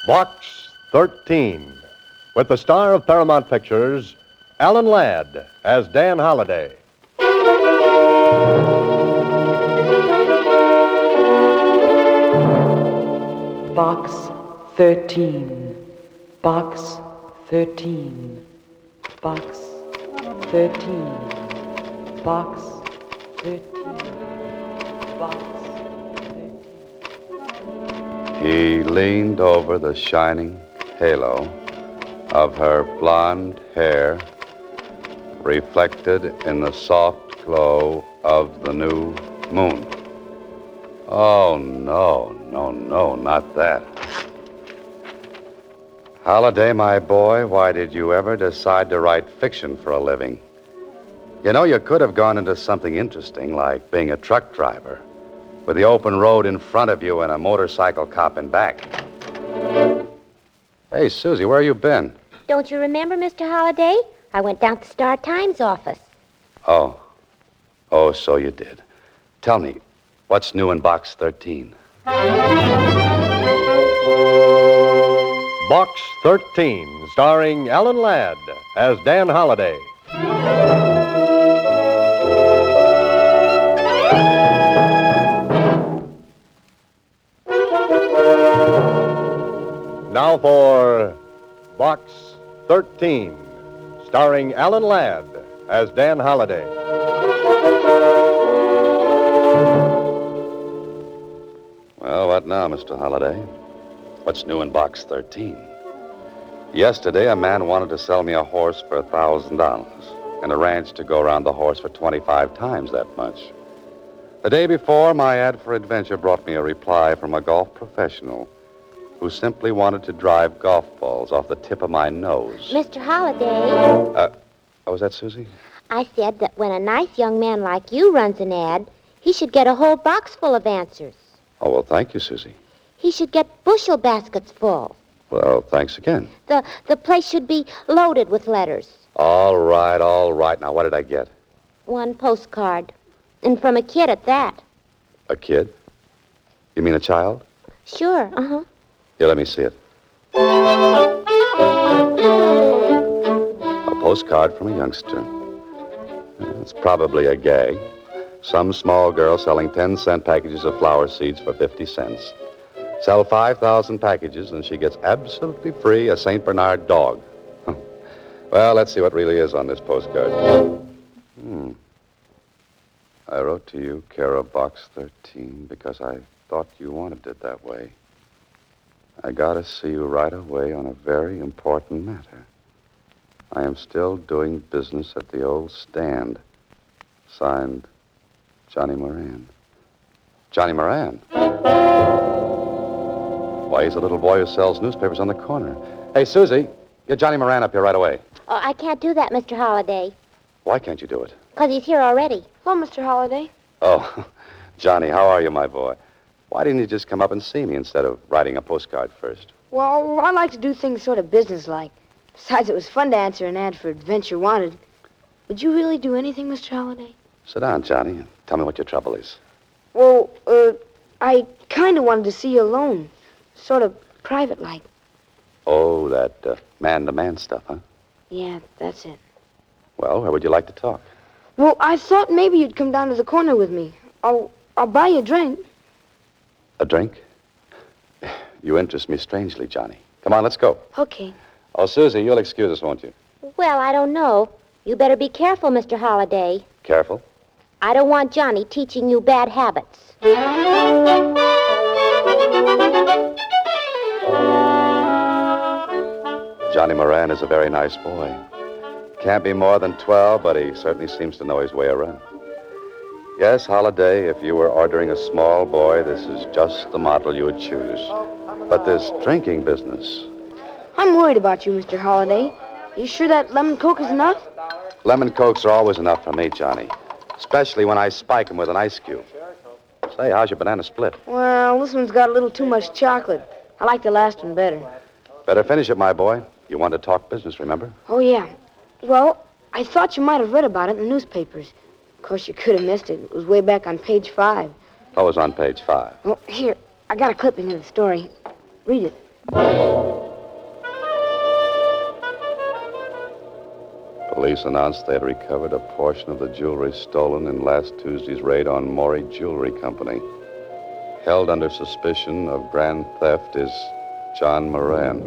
Box 13, with the star of Paramount Pictures, Alan Ladd, as Dan Holliday. Box 13. Box 13. Box 13. Box 13. Box 13. He leaned over the shining halo of her blonde hair, reflected in the soft glow of the new moon. Oh, no, not that. Holliday, my boy, why did you ever decide to write fiction for a living? You know, you could have gone into something interesting, like being a truck driver, with the open road in front of you and a motorcycle cop in back. Hey, Susie, where you been? Don't you remember, Mr. Holliday? I went down to Star Times office. Oh, so you did. Tell me, what's new in Box 13? Box 13, starring Alan Ladd as Dan Holliday. Now for Box 13, starring Alan Ladd as Dan Holliday. Well, what now, Mr. Holliday? What's new in Box 13? Yesterday, a man wanted to sell me a horse for $1,000 and a ranch to go around the horse for 25 times that much. The day before, my ad for adventure brought me a reply from a golf professional who simply wanted to drive golf balls off the tip of my nose. Mr. Holliday, Was that Susie? I said that when a nice young man like you runs an ad, he should get a whole box full of answers. Oh, well, thank you, Susie. He should get bushel baskets full. Well, thanks again. The place should be loaded with letters. All right. Now, what did I get? One postcard. And from a kid at that. A kid? You mean a child? Sure, Here, let me see it. A postcard from a youngster. It's probably a gag. Some small girl selling 10-cent packages of flower seeds for 50 cents. Sell 5,000 packages, and she gets absolutely free a St. Bernard dog. Well, let's see what really is on this postcard. I wrote to you, care of Box 13, because I thought you wanted it that way. I gotta see you right away on a very important matter. I am still doing business at the old stand. Signed, Johnny Moran. Johnny Moran? Why, he's a little boy who sells newspapers on the corner. Hey, Susie, get Johnny Moran up here right away. Oh, I can't do that, Mr. Holliday. Why can't you do it? Because he's here already. Hello, Mr. Holliday. Oh, Johnny, how are you, my boy? Why didn't you just come up and see me instead of writing a postcard first? Well, I like to do things sort of businesslike. Besides, it was fun to answer an ad for Adventure Wanted. Would you really do anything, Mr. Holliday? Sit down, Johnny, and tell me what your trouble is. Well, I kind of wanted to see you alone. Sort of private-like. Oh, that man-to-man stuff, huh? Yeah, that's it. Well, where would you like to talk? Well, I thought maybe you'd come down to the corner with me. I'll buy you a drink. A drink? You interest me strangely, Johnny. Come on, let's go. Okay. Oh, Susie, you'll excuse us, won't you? Well, I don't know. You better be careful, Mr. Holliday. Careful. I don't want Johnny teaching you bad habits. Johnny Moran is a very nice boy. Can't be more than 12, but he certainly seems to know his way around. Yes, Holliday, if you were ordering a small boy, this is just the model you would choose. But this drinking business... I'm worried about you, Mr. Holliday. You sure that lemon Coke is enough? Lemon Cokes are always enough for me, Johnny. Especially when I spike them with an ice cube. Say, how's your banana split? Well, this one's got a little too much chocolate. I like the last one better. Better finish it, my boy. You want to talk business, remember? Oh, yeah. Well, I thought you might have read about it in the newspapers. Of course, you could have missed it. It was way back on page 5. What was on page 5? Well, here, I got a clipping of the story. Read it. Police announced they had recovered a portion of the jewelry stolen in last Tuesday's raid on Maury Jewelry Company. Held under suspicion of grand theft is John Moran.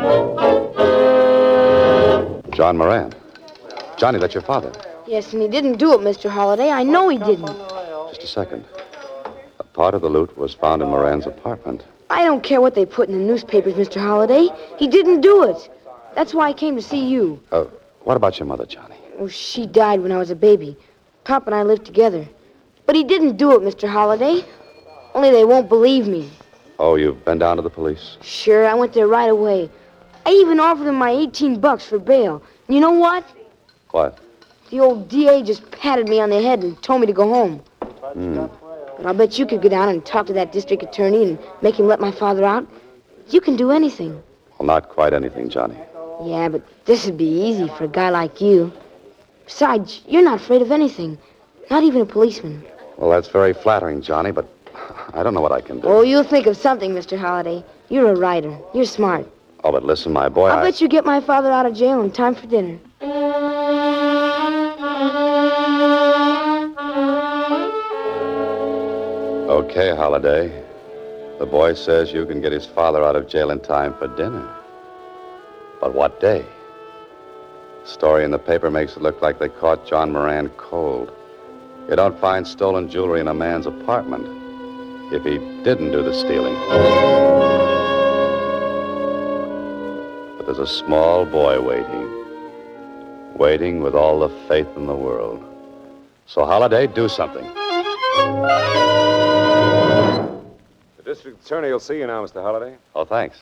John Moran? Johnny, that's your father. Yes, and he didn't do it, Mr. Holliday. I know he didn't. Just a second. A part of the loot was found in Moran's apartment. I don't care what they put in the newspapers, Mr. Holliday. He didn't do it. That's why I came to see you. What about your mother, Johnny? Oh, she died when I was a baby. Pop and I lived together. But he didn't do it, Mr. Holliday. Only they won't believe me. Oh, you've been down to the police? Sure, I went there right away. I even offered them my $18 for bail. You know what? What? The old DA just patted me on the head and told me to go home. But I'll bet you could go down and talk to that district attorney and make him let my father out. You can do anything. Well, not quite anything, Johnny. Yeah, but this would be easy for a guy like you. Besides, you're not afraid of anything. Not even a policeman. Well, that's very flattering, Johnny, but I don't know what I can do. Oh, you'll think of something, Mr. Holliday. You're a writer. You're smart. Oh, but listen, my boy, I'll bet you get my father out of jail in time for dinner. Okay, Holliday. The boy says you can get his father out of jail in time for dinner. But what day? The story in the paper makes it look like they caught John Moran cold. You don't find stolen jewelry in a man's apartment if he didn't do the stealing. But there's a small boy waiting with all the faith in the world. So, Holliday, do something. The district attorney will see you now, Mr. Holliday. Oh, thanks.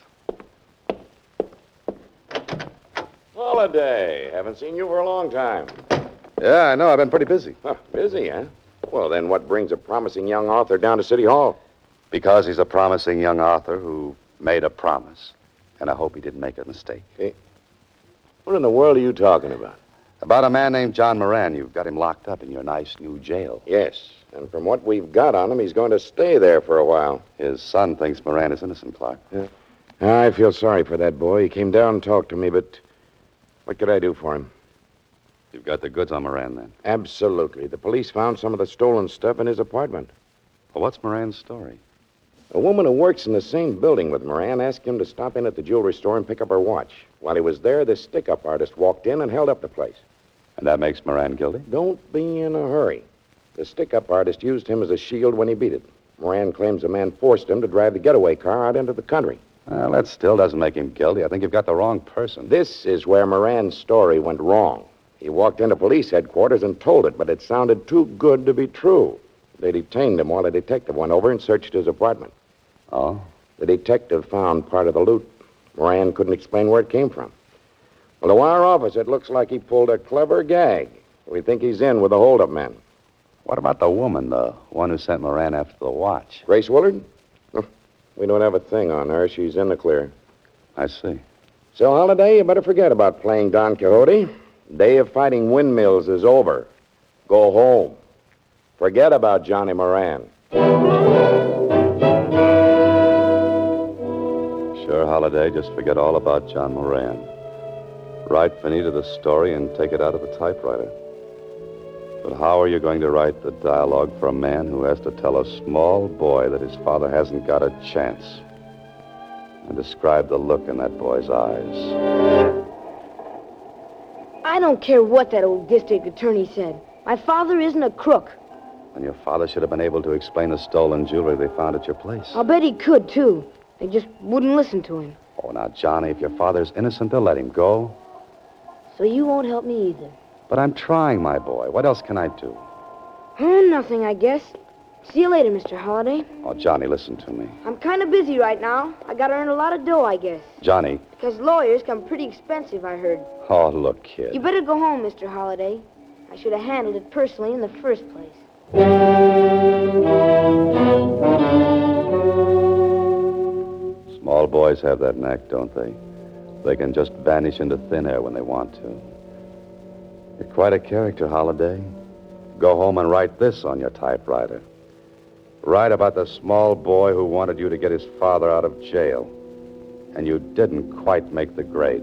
Holliday. Haven't seen you for a long time. Yeah, I know. I've been pretty busy. Huh, busy, huh? Well, then what brings a promising young author down to City Hall? Because he's a promising young author who made a promise. And I hope he didn't make a mistake. Hey, what in the world are you talking about? About a man named John Moran. You've got him locked up in your nice new jail. Yes, and from what we've got on him, he's going to stay there for a while. His son thinks Moran is innocent, Clark. Yeah. I feel sorry for that boy. He came down and talked to me, but what could I do for him? You've got the goods on Moran, then? Absolutely. The police found some of the stolen stuff in his apartment. Well, what's Moran's story? A woman who works in the same building with Moran asked him to stop in at the jewelry store and pick up her watch. While he was there, this stick-up artist walked in and held up the place. And that makes Moran guilty? Don't be in a hurry. The stick-up artist used him as a shield when he beat it. Moran claims a man forced him to drive the getaway car out into the country. Well, that still doesn't make him guilty. I think you've got the wrong person. This is where Moran's story went wrong. He walked into police headquarters and told it, but it sounded too good to be true. They detained him while a detective went over and searched his apartment. Oh? The detective found part of the loot. Moran couldn't explain where it came from. Well, to our office, it looks like he pulled a clever gag. We think he's in with the hold-up men. What about the woman, the one who sent Moran after the watch? Grace Willard? We don't have a thing on her. She's in the clear. I see. So, Holliday, you better forget about playing Don Quixote. Day of fighting windmills is over. Go home. Forget about Johnny Moran. Sure, Holliday. Just forget all about John Moran. Write Finita the story and take it out of the typewriter. But how are you going to write the dialogue for a man who has to tell a small boy that his father hasn't got a chance? And describe the look in that boy's eyes. I don't care what that old district attorney said. My father isn't a crook. And your father should have been able to explain the stolen jewelry they found at your place. I'll bet he could, too. They just wouldn't listen to him. Oh, now, Johnny, if your father's innocent, they'll let him go. So you won't help me either. But I'm trying, my boy. What else can I do? Nothing, I guess. See you later, Mr. Holliday. Oh, Johnny, listen to me. I'm kind of busy right now. I gotta earn a lot of dough, I guess. Johnny. Because lawyers come pretty expensive, I heard. Oh, look, kid. You better go home, Mr. Holliday. I should have handled it personally in the first place. Small boys have that knack, don't they? They can just vanish into thin air when they want to. You're quite a character, Holliday. Go home and write this on your typewriter. Write about the small boy who wanted you to get his father out of jail. and you didn't quite make the grade.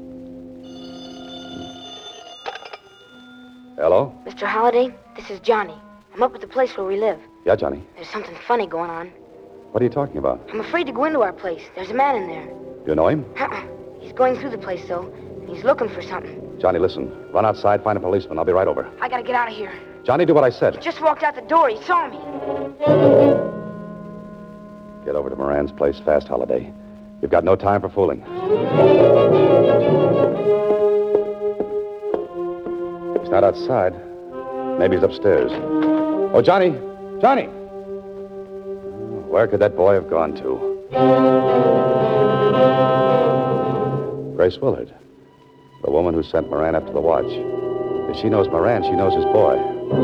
Hello? Mr. Holliday, this is Johnny. I'm up at the place where we live. Yeah, Johnny. There's something funny going on. What are you talking about? I'm afraid to go into our place. There's a man in there. Do you know him? He's going through the place, though, and he's looking for something. Johnny, listen. Run outside, find a policeman. I'll be right over. I gotta get out of here. Johnny, do what I said. He just walked out the door. He saw me. Get over to Moran's place fast, Holiday. You've got no time for fooling. He's not outside. Maybe he's upstairs. Oh, Johnny! Johnny! Where could that boy have gone to? Grace Willard, the woman who sent Moran up to the watch. If she knows Moran, she knows his boy.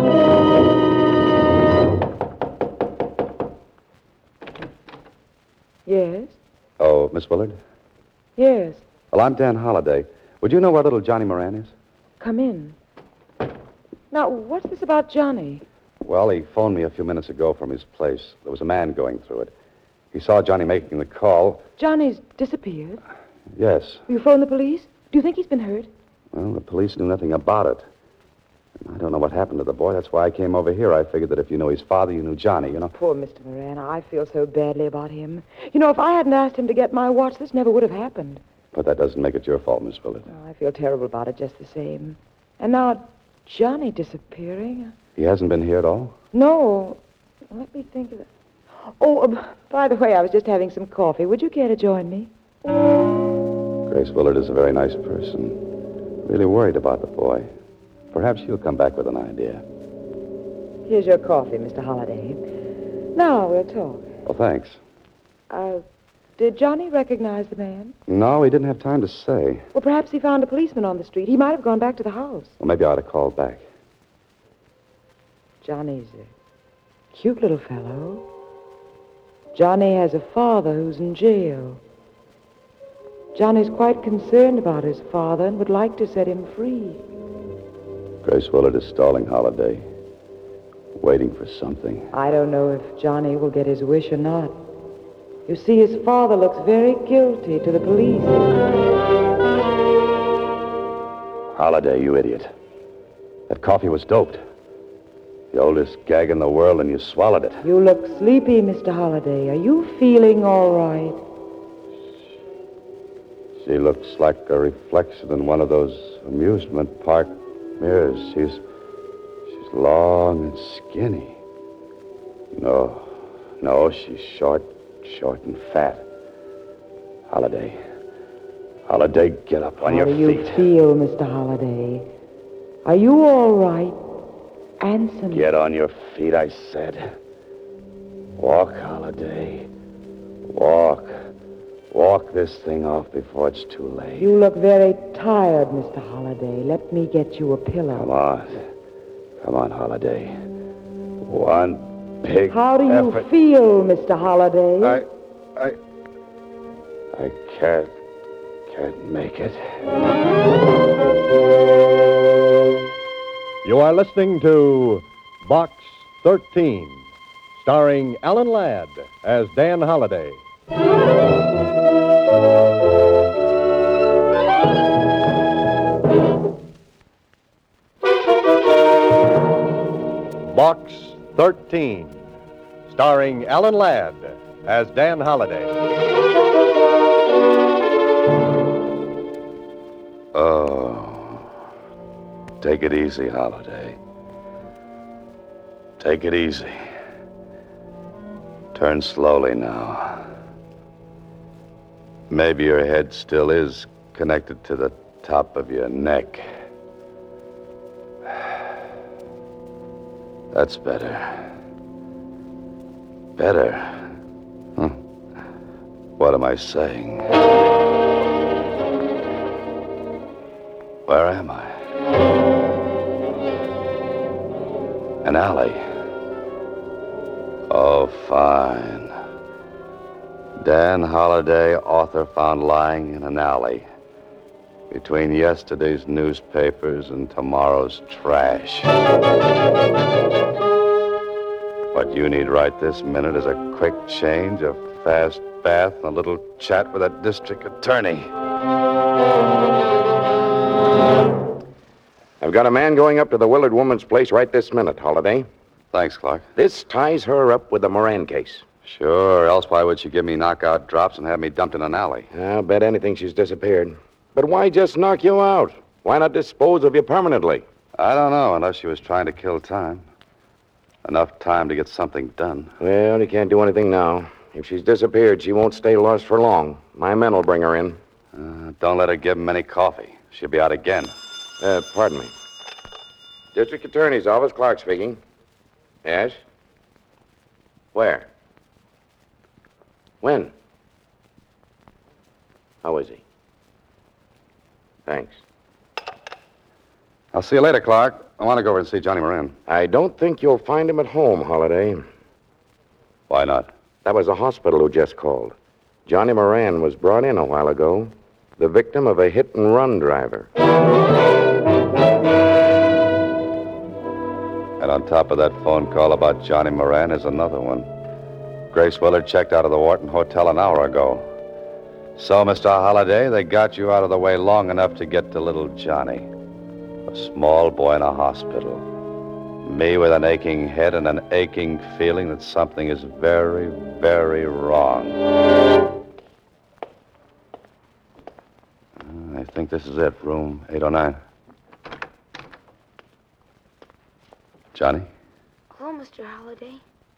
Yes? Oh, Miss Willard? Yes. Well, I'm Dan Holliday. Would you know where little Johnny Moran is? Come in. Now, what's this about Johnny? Well, he phoned me a few minutes ago from his place. There was a man going through it. He saw Johnny making the call. Johnny's disappeared. Yes. Will you phone the police? Do you think he's been hurt? Well, the police knew nothing about it. I don't know what happened to the boy. That's why I came over here. I figured that if you knew his father, you knew Johnny, you know. Poor Mr. Moran. I feel so badly about him. You know, if I hadn't asked him to get my watch, this never would have happened. But that doesn't make it your fault, Miss Willard. Oh, I feel terrible about it just the same. And now, Johnny disappearing. He hasn't been here at all? No. Let me think of it. Oh, by the way, I was just having some coffee. Would you care to join me? Grace Willard is a very nice person. Really worried about the boy. Perhaps she'll come back with an idea. Here's your coffee, Mr. Holliday. Now we'll talk. Well, thanks. Did Johnny recognize the man? No, he didn't have time to say. Well, perhaps he found a policeman on the street. He might have gone back to the house. Well, maybe I ought to call back. Johnny's a cute little fellow. Johnny has a father who's in jail. Johnny's quite concerned about his father and would like to set him free. Grace Willard is stalling Holiday, waiting for something. I don't know if Johnny will get his wish or not. You see, his father looks very guilty to the police. Holiday, you idiot. That coffee was doped. The oldest gag in the world, and you swallowed it. You look sleepy, Mr. Holliday. Are you feeling all right? She looks like a reflection in one of those amusement park mirrors. She's long and skinny. No, she's short and fat. Holiday, get up on your feet. How do you feel, Mr. Holliday? Are you all right? Answer me. Get on your feet, I said. Walk, Holiday. Walk. Walk this thing off before it's too late. You look very tired, Mr. Holliday. Let me get you a pillow. Come on, Holiday. One big How do you effort. feel, Mr. Holliday? I can't make it. You are listening to Box 13, starring Alan Ladd as Dan Holliday. Box 13, starring Alan Ladd as Dan Holliday. Oh, take it easy, Holiday. Take it easy. Turn slowly now. Maybe your head still is connected to the top of your neck. That's better. Better? What am I saying? Where am I? An alley. Oh, fine. Dan Holliday, author, found lying in an alley between yesterday's newspapers and tomorrow's trash. What you need right this minute is a quick change, a fast bath and a little chat with that district attorney. I've got a man going up to the Willard woman's place right this minute, Holliday. Thanks, Clark. This ties her up with the Moran case. Sure, else why would she give me knockout drops and have me dumped in an alley? I'll bet anything she's disappeared. But why just knock you out? Why not dispose of you permanently? I don't know, unless she was trying to kill time. Enough time to get something done. Well, you can't do anything now. If she's disappeared, she won't stay lost for long. My men will bring her in. Don't let her give him any coffee. She'll be out again. Pardon me. District Attorney's Office, Clark speaking. Yes? Where? When? How is he? Thanks. I'll see you later, Clark. I want to go over and see Johnny Moran. I don't think you'll find him at home, Holliday. Why not? That was the hospital who just called. Johnny Moran was brought in a while ago, the victim of a hit-and-run driver. And on top of that phone call about Johnny Moran is another one. Grace Willard checked out of the Wharton Hotel an hour ago. So, Mr. Holliday, they got you out of the way long enough to get to little Johnny. A small boy in a hospital. Me with an aching head and an aching feeling that something is very, very wrong. I think this is it, room 809. Johnny? Hello, Mr. Holliday.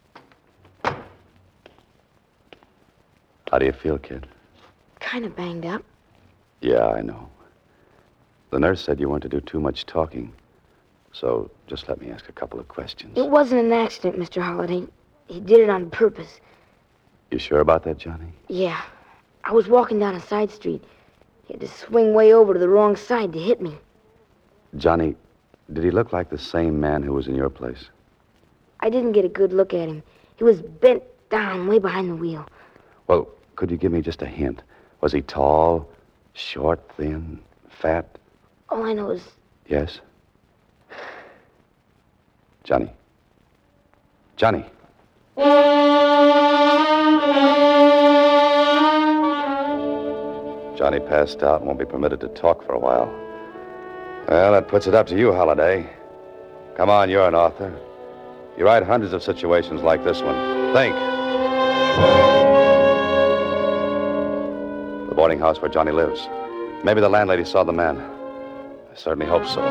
How do you feel, kid? Kind of banged up. Yeah, I know. The nurse said you weren't to do too much talking. So just let me ask a couple of questions. It wasn't an accident, Mr. Holliday. He did it on purpose. You sure about that, Johnny? Yeah. I was walking down a side street. He had to swing way over to the wrong side to hit me. Johnny, did he look like the same man who was in your place? I didn't get a good look at him. He was bent down way behind the wheel. Well, could you give me just a hint? Was he tall, short, thin, fat? All I know is Yes? Johnny. Johnny. Johnny passed out and won't be permitted to talk for a while. Well, that puts it up to you, Holliday. Come on, you're an author. You write hundreds of situations like this one. Think. The boarding house where Johnny lives. Maybe the landlady saw the man. I certainly hope so.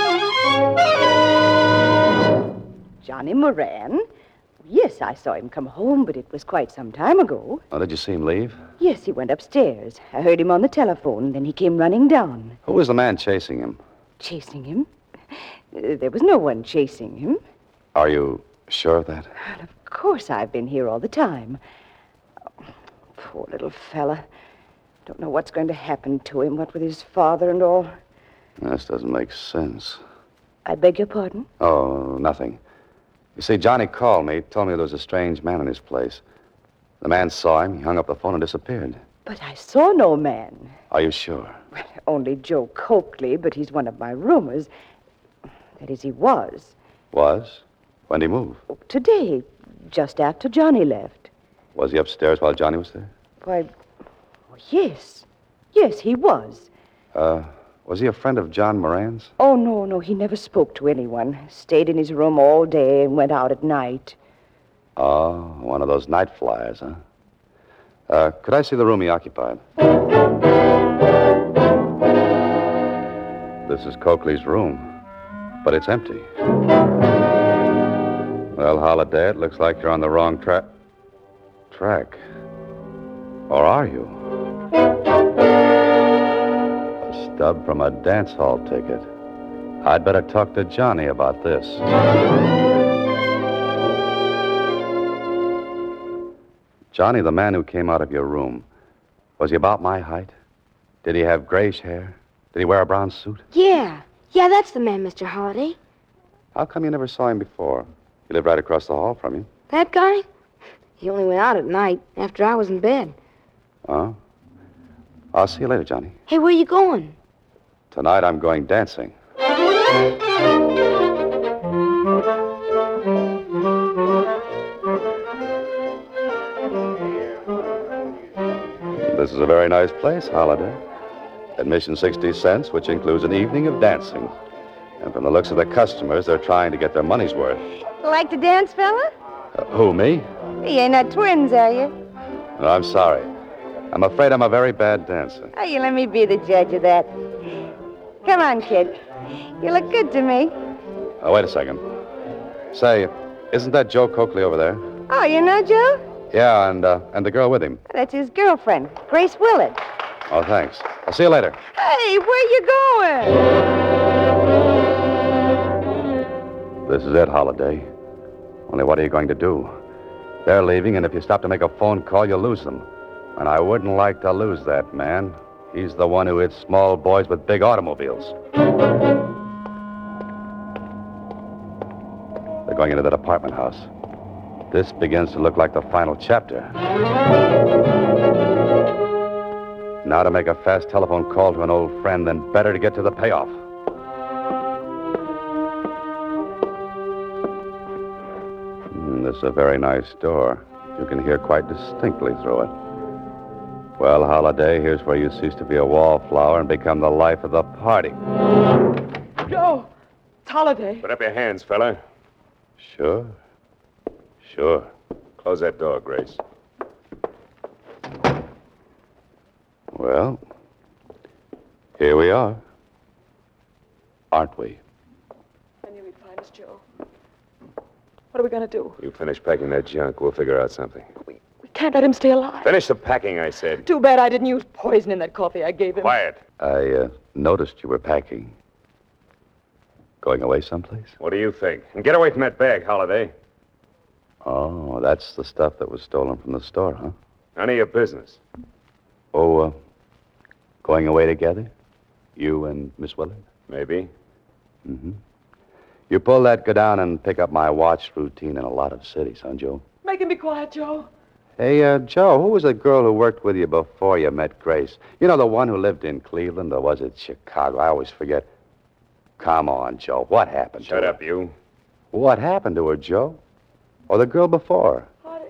Johnny Moran? Yes, I saw him come home, but it was quite some time ago. Oh, did you see him leave? Yes, he went upstairs. I heard him on the telephone, then he came running down. Who was the man chasing him? Chasing him? There was no one chasing him. Are you sure of that? Well, of course I've been here all the time. Oh, poor little fella. Don't know what's going to happen to him, what with his father and all. This doesn't make sense. I beg your pardon? Oh, nothing. You see, Johnny called me, told me there was a strange man in his place. The man saw him, he hung up the phone and disappeared. But I saw no man. Are you sure? Well, only Joe Coakley, but he's one of my roomers. That is, he was. Was? When did he move? Today, just after Johnny left. Was he upstairs while Johnny was there? Why, yes. Yes, he was. Was he a friend of John Moran's? Oh, no, he never spoke to anyone. Stayed in his room all day and went out at night. Oh, one of those night flyers, huh? Could I see the room he occupied? This is Coakley's room, but it's empty. Well, Holliday, it looks like you're on the wrong track. Or are you? A stub from a dance hall ticket. I'd better talk to Johnny about this. Johnny, the man who came out of your room, was he about my height? Did he have grayish hair? Did he wear a brown suit? Yeah, that's the man, Mr. Holliday. How come you never saw him before? He lived right across the hall from you. That guy? He only went out at night after I was in bed. Oh? I'll see you later, Johnny. Hey, where you going? Tonight I'm going dancing. This is a very nice place, Holiday. Admission 60 cents, which includes an evening of dancing. And from the looks of the customers, they're trying to get their money's worth. Like to dance, fella? Who, me? You ain't not twins, are you? No, I'm sorry. I'm afraid I'm a very bad dancer. Oh, you let me be the judge of that. Come on, kid. You look good to me. Oh, wait a second. Say, isn't that Joe Coakley over there? Oh, you know Joe? Yeah, and the girl with him. That's his girlfriend, Grace Willard. Oh, thanks. I'll see you later. Hey, where you going? This is it, Holiday. Only what are you going to do? They're leaving, and if you stop to make a phone call, you'll lose them. And I wouldn't like to lose that man. He's the one who hits small boys with big automobiles. They're going into that apartment house. This begins to look like the final chapter. Now to make a fast telephone call to an old friend, then better to get to the payoff. This is a very nice door. You can hear quite distinctly through it. Well, Holiday, here's where you cease to be a wallflower and become the life of the party. Joe, it's Holiday. Put up your hands, fella. Sure. Sure. Close that door, Grace. Well, here we are. Aren't we? I knew he'd find us, Joe. What are we going to do? You finish packing that junk. We'll figure out something. We can't let him stay alive. Finish the packing, I said. Too bad I didn't use poison in that coffee I gave him. Quiet. I noticed you were packing. Going away someplace? What do you think? And get away from that bag, Holiday. Oh, that's the stuff that was stolen from the store, huh? None of your business. Oh, going away together? You and Miss Willard? Maybe. Mm-hmm. You pull that, go down and pick up my watch routine in a lot of cities, huh, Joe? Make him be quiet, Joe. Hey, Joe, who was the girl who worked with you before you met Grace? You know, the one who lived in Cleveland, or was it Chicago? I always forget. Come on, Joe. What happened to her? Shut up, you. What happened to her, Joe? Or the girl before? How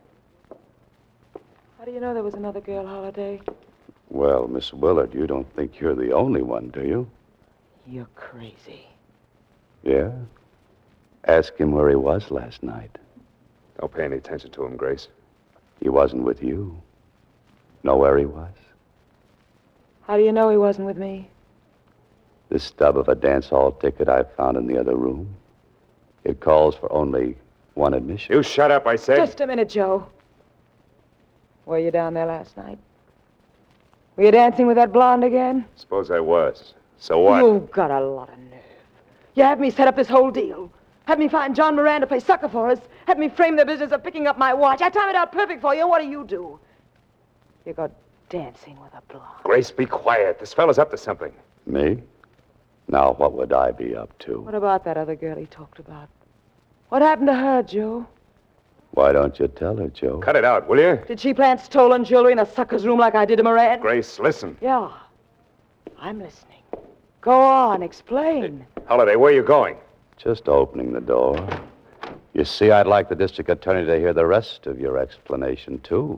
do you know there was another girl, Holiday? Well, Miss Willard, you don't think you're the only one, do you? You're crazy. Yeah? Ask him where he was last night. Don't pay any attention to him, Grace. He wasn't with you. Know where he was? How do you know he wasn't with me? The stub of a dance hall ticket I found in the other room. It calls for only one admission. You shut up, I said. Just a minute, Joe. Were you down there last night? Were you dancing with that blonde again? Suppose I was. So what? You've got a lot of nerve. You had me set up this whole deal. Had me find John Moran to play sucker for us. Had me frame the business of picking up my watch. I timed it out perfect for you. What do? You go dancing with a blonde. Grace, be quiet. This fella's up to something. Me? Now, what would I be up to? What about that other girl he talked about? What happened to her, Joe? Why don't you tell her, Joe? Cut it out, will you? Did she plant stolen jewelry in a sucker's room like I did to Moran? Grace, listen. Yeah. I'm listening. Go on, explain. Holiday, where are you going? Just opening the door. You see, I'd like the district attorney to hear the rest of your explanation, too.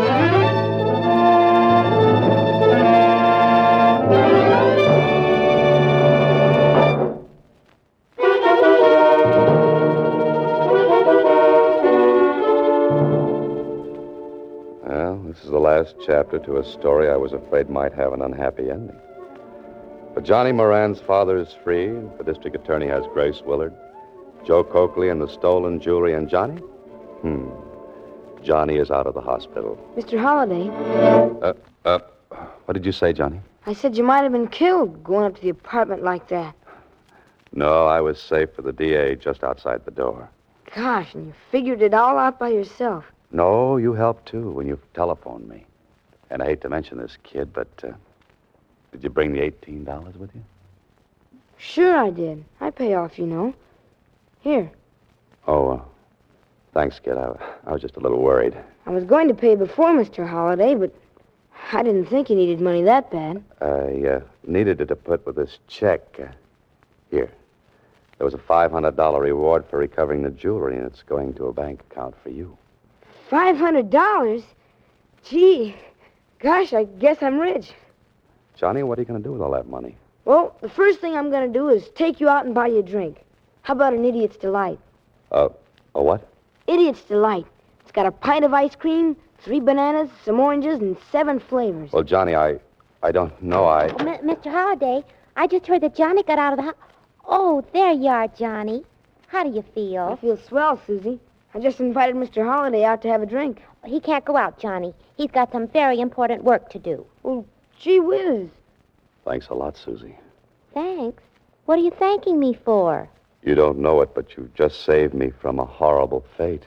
Well, this is the last chapter to a story I was afraid might have an unhappy ending. But Johnny Moran's father is free. The district attorney has Grace Willard. Joe Coakley and the stolen jewelry. And Johnny? Johnny is out of the hospital. Mr. Holliday, What did you say, Johnny? I said you might have been killed going up to the apartment like that. No, I was safe with the DA just outside the door. Gosh, and you figured it all out by yourself. No, you helped, too, when you telephoned me. And I hate to mention this, kid, but did you bring the $18 with you? Sure I did. I pay off, you know. Here. Oh, thanks, kid. I was just a little worried. I was going to pay before, Mr. Holliday, but I didn't think you needed money that bad. I needed it to put with this check. Here. There was a $500 reward for recovering the jewelry, and it's going to a bank account for you. $500? Gee, Gosh, I guess I'm rich. Johnny, what are you going to do with all that money? Well, the first thing I'm going to do is take you out and buy you a drink. How about an Idiot's Delight? A what? Idiot's Delight. It's got a pint of ice cream, 3 bananas, some oranges, and 7 flavors. Well, Johnny, I don't know. Mr. Holliday, I just heard that Johnny got out of the house. Oh, there you are, Johnny. How do you I feel? feel swell, Susie. I just invited Mr. Holliday out to have a drink. He can't go out, Johnny. He's got some very important work to do. Well, gee whiz. Thanks a lot, Susie. Thanks. What are you thanking me for? You don't know it, but you just saved me from a horrible fate.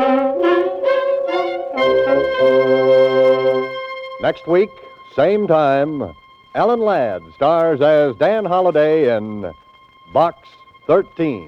Next week, same time, Alan Ladd stars as Dan Holliday in Box 13.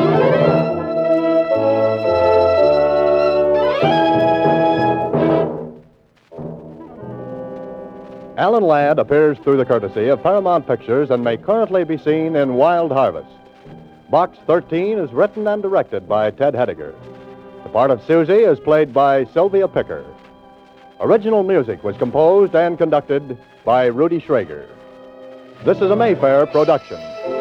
Alan Ladd appears through the courtesy of Paramount Pictures and may currently be seen in Wild Harvest. Box 13 is written and directed by Ted Hediger. The part of Susie is played by Sylvia Picker. Original music was composed and conducted by Rudy Schrager. This is a Mayfair production.